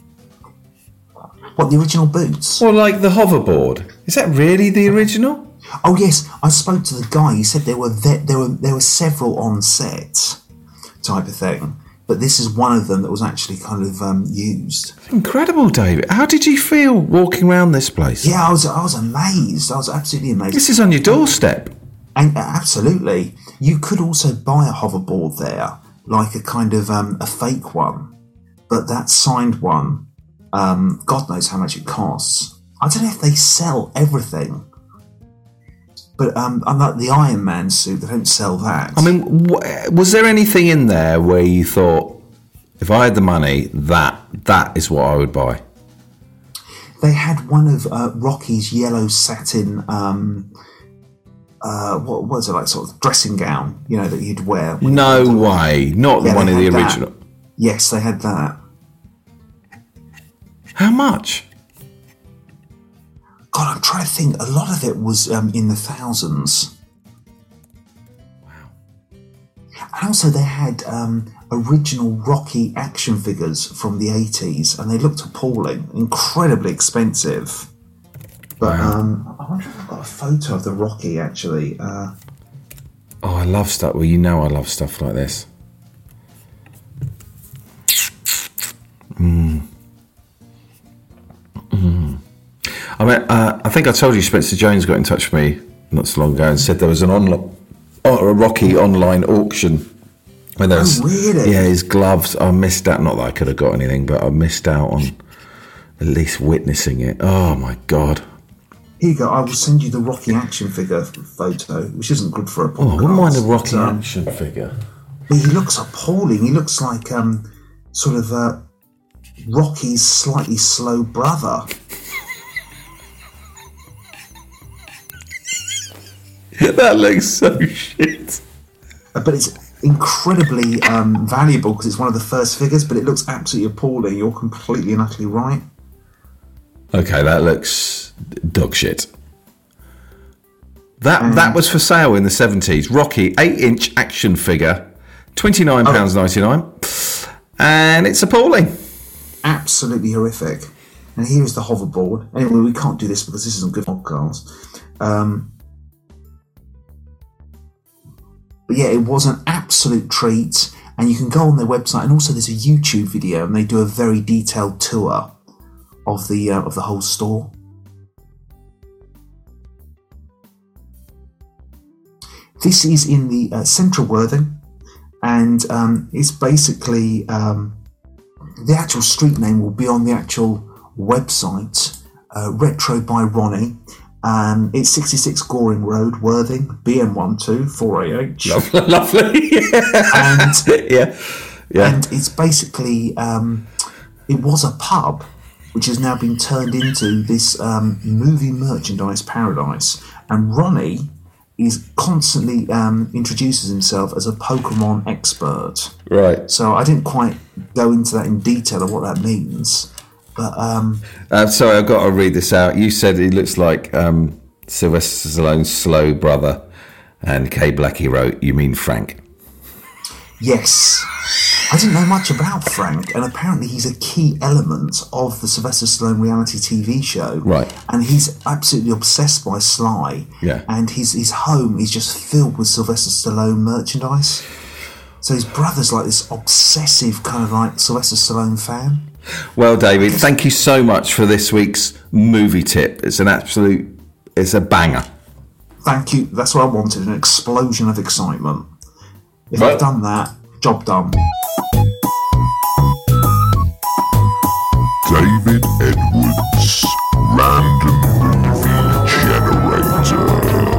What, the original boots? Well, like the hoverboard. Is that really the original? Oh yes, I spoke to the guy. He said there were several on set, type of thing. But this is one of them that was actually kind of used. Incredible, David. How did you feel walking around this place? Yeah, I was amazed. I was absolutely amazed. This is on your doorstep. And absolutely, you could also buy a hoverboard there, like a kind of a fake one. But that signed one, God knows how much it costs. I don't know if they sell everything. But unlike the Iron Man suit, they don't sell that. I mean, was there anything in there where you thought, if I had the money, that is what I would buy? They had one of Rocky's yellow satin, what was it, like sort of dressing gown, you know, that you'd wear. No way, not one of the original. Yes, they had that. How much? God, I'm trying to think. A lot of it was in the thousands. Wow. And also they had original Rocky action figures from the 80s, and they looked appalling, incredibly expensive. But I wonder if I've got a photo of the Rocky, actually. Oh, I love stuff. Well, you know I love stuff like this. I mean, I think I told you Spencer Jones got in touch with me not so long ago and said there was a Rocky online auction. When there was, really? Yeah, his gloves. I missed out. Not that I could have got anything, but I missed out on at least witnessing it. Oh my God. Here you go. I will send you the Rocky action figure photo, which isn't good for a podcast. Oh, I wouldn't mind a Rocky action figure. He looks appalling. He looks like sort of Rocky's slightly slow brother. That looks so shit. But it's incredibly valuable because it's one of the first figures, but it looks absolutely appalling. You're completely and utterly right. Okay, that looks dog shit. That was for sale in the 70s. Rocky 8-inch action figure, £29.99, and it's appalling. Absolutely horrific. And here's the hoverboard. Anyway, we can't do this because this isn't good podcast. But yeah, it was an absolute treat. And you can go on their website, and also there's a YouTube video, and they do a very detailed tour of the whole store. This is in the central Worthing, and it's basically the actual street name will be on the actual website. Retro by Ronnie. It's 66 Goring Road, Worthing, BN12 4AH. Lovely. And it's basically it was a pub, which has now been turned into this movie merchandise paradise. And Ronnie is constantly introduces himself as a Pokemon expert. Right. So I didn't quite go into that in detail of what that means. But sorry, I've got to read this out. You said he looks like Sylvester Stallone's slow brother, and Kay Blackie wrote, "You mean Frank?" Yes. I didn't know much about Frank, and apparently he's a key element of the Sylvester Stallone reality TV show. Right. And he's absolutely obsessed by Sly. Yeah. And his home is just filled with Sylvester Stallone merchandise. So his brother's like this obsessive kind of like Sylvester Stallone fan. Well, David, thank you so much for this week's movie tip. It's a banger. Thank you. That's what I wanted, an explosion of excitement. If Well- I've done that, job done. David Edwards, Random Movie Generator.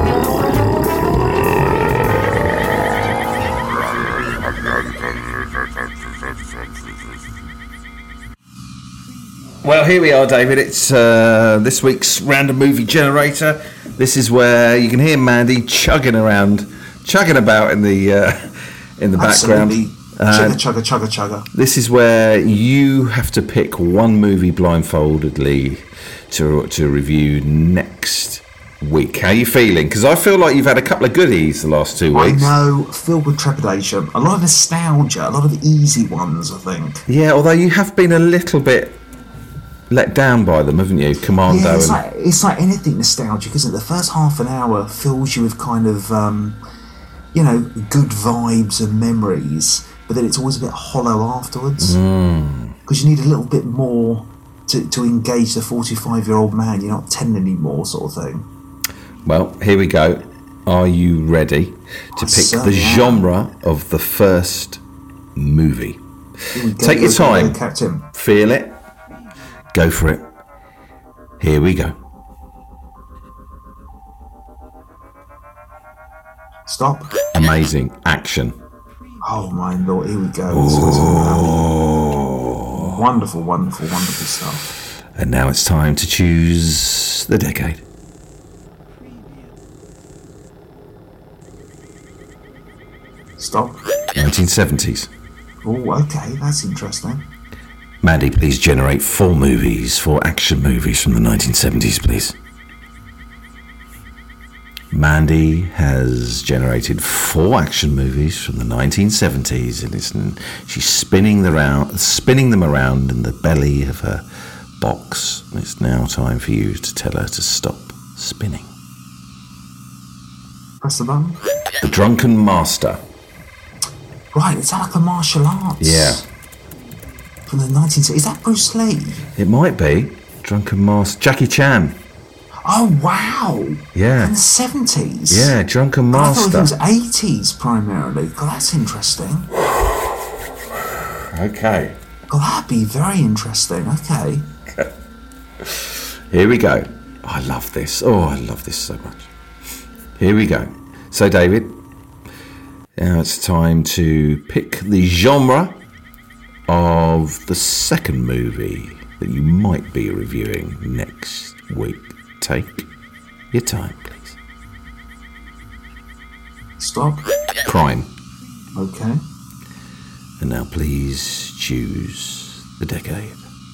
Well, here we are, David. It's this week's Random Movie Generator. This is where you can hear Mandy chugging about in the background. Absolutely. Chugga. This is where you have to pick one movie blindfoldedly to review next week. How are you feeling? Because I feel like you've had a couple of goodies the last 2 weeks. I know, filled with trepidation. A lot of nostalgia, a lot of easy ones, I think. Yeah, although you have been a little bit let down by them, haven't you? Commando. Yeah, it's like anything nostalgic, isn't it? The first half an hour fills you with kind of, good vibes and memories, but then it's always a bit hollow afterwards. Because you need a little bit more to engage the 45-year-old man. You're not 10 anymore, sort of thing. Well, here we go. Are you ready to pick the genre of the first movie? Take your time. Captain. Feel it. Go for it. Here we go. Stop. Amazing action. Oh my lord, here we go. Wonderful, wonderful, wonderful stuff. And now it's time to choose the decade. Stop. 1970s. Oh, okay, that's interesting. Mandy, please generate 4 action movies from the 1970s, please. Mandy has generated 4 action movies from the 1970s, and she's spinning them around in the belly of her box. It's now time for you to tell her to stop spinning. Press the button. The Drunken Master. Right, is that like a martial arts? Yeah. From the 1970s. Is that Bruce Lee? It might be. Drunken Master. Jackie Chan. Oh, wow. Yeah. In the 70s? Yeah, Drunken I thought Master. it was 80s primarily. God, that's interesting. Okay. Well, that'd be very interesting. Okay. Here we go. I love this. Oh, I love this so much. Here we go. So, David, now it's time to pick the genre of the second movie that you might be reviewing next week. Take your time, please. Stop. Crime. Okay. And now please choose the decade.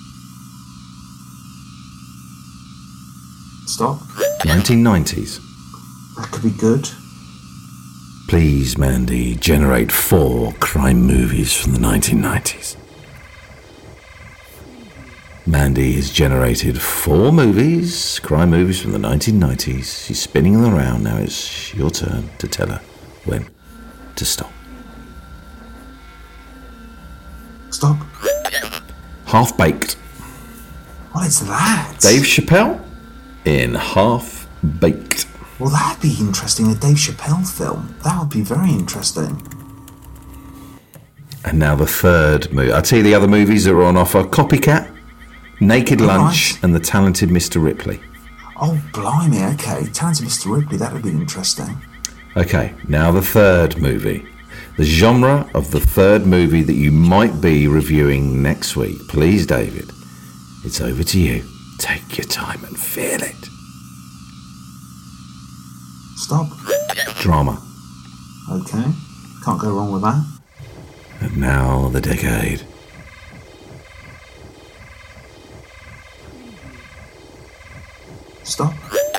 Stop. 1990s. That could be good. Please, Mandy, generate 4 crime movies from the 1990s. Mandy has generated 4 movies, crime movies from the 1990s. She's spinning them around. Now it's your turn to tell her when to stop. Stop. Half Baked. What is that? Dave Chappelle in Half Baked. Well, that'd be interesting. A Dave Chappelle film. That would be very interesting. And now the third movie. I'll tell you the other movies that are on offer. Copycat, Naked Lunch, and The Talented Mr. Ripley. Oh, blimey. Okay. Talented Mr. Ripley. That would be interesting. Okay, now the third movie. The genre of the third movie that you might be reviewing next week. Please, David, it's over to you. Take your time and feel it. Stop. Drama. Okay. Can't go wrong with that. And now the decade. Stop.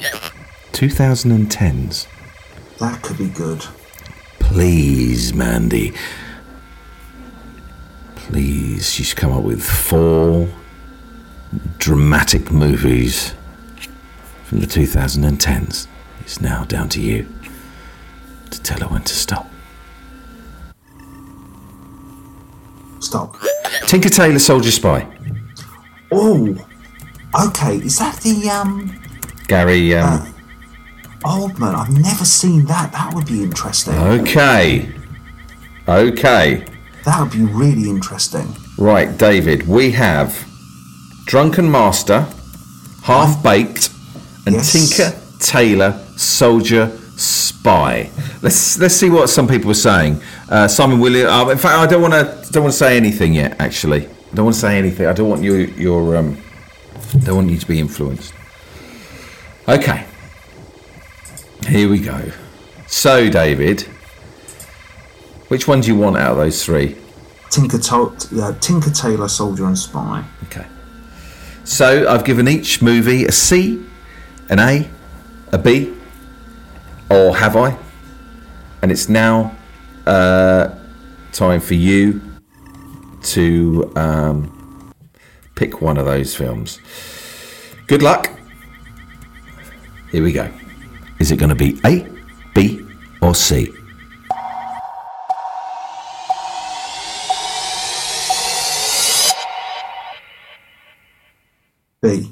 2010s. That could be good. Please, Mandy. Please, she's come up with 4 dramatic movies from the 2010s. It's now down to you to tell her when to stop. Stop. Tinker Tailor Soldier Spy. Oh. Okay. Is that the Gary. Oldman? I've never seen that. That would be interesting. Okay. That would be really interesting. Right, David. We have Drunken Master, Half Baked, and Yes. Tinker Tailor Soldier Spy. Let's see what some people are saying. Simon Williams. In fact, I don't want to say anything yet. Actually, I don't want to say anything. I don't want don't want you to be influenced. Okay. Here we go. So, David, which one do you want out of those 3? Tinker Tailor Soldier and Spy. Okay. So I've given each movie a C, an A, a B, or have I? And it's now time for you to pick one of those films. Good luck. Here we go. Is it going to be A, B, or C? B.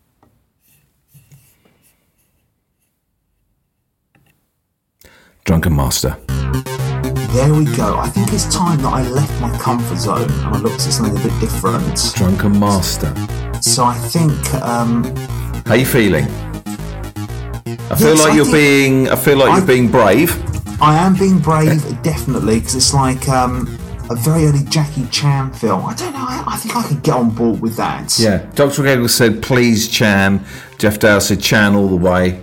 Drunken Master. There we go. I think it's time that I left my comfort zone and I looked at something a bit different. Drunken Master. So I think. How you feeling? I feel like you're being brave. I am being brave, definitely, because it's like a very early Jackie Chan film. I don't know. I think I could get on board with that. Yeah. Dr. Gaggle said, please, Chan. Jeff Dale said, Chan all the way.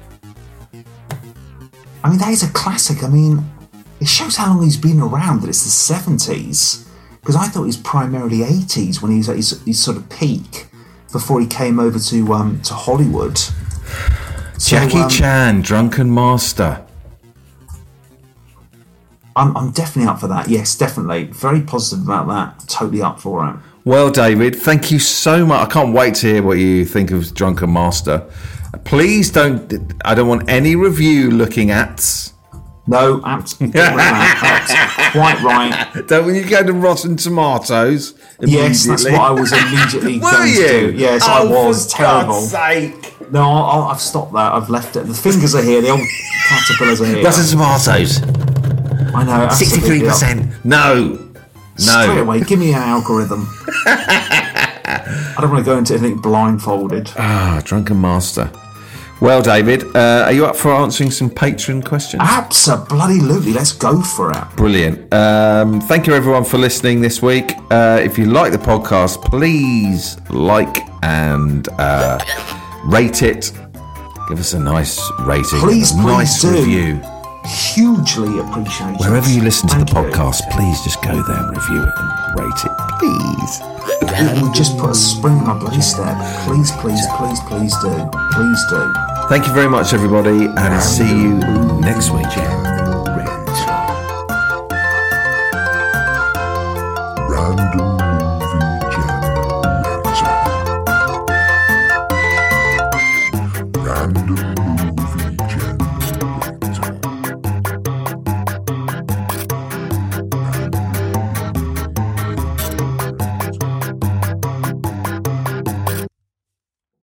I mean, that is a classic. I mean, it shows how long he's been around, that it's the 70s. Because I thought it was primarily 80s when he was at his sort of peak before he came over to Hollywood. Jackie Chan, Drunken Master. I'm definitely up for that. Yes, definitely. Very positive about that. Totally up for it. Well, David, thank you so much. I can't wait to hear what you think of Drunken Master. Please I don't want any review looking at No, absolutely. Quite right. Don't when you go to Rotten Tomatoes. Yes, that's what I was immediately Were going you? to do. Yes, I was. For Terrible. God's sake. No, I've stopped that. I've left it. The fingers are here. The old caterpillars are here. Rotten Tomatoes. I know. absolutely. 63%. No. Straight away, give me an algorithm. I don't want to go into anything blindfolded. Drunken Master. Well, David, are you up for answering some Patreon questions? Absolutely. Let's go for it. Brilliant. Thank you, everyone, for listening this week. If you like the podcast, please like and rate it. Give us a nice rating. Please nice do. review. Hugely appreciated. Wherever you listen to Thank the you. podcast, please just go there and review it and rate it, please. We just put a spring in our bloody step. Please do. Please do. Thank you very much, everybody, and see you next week.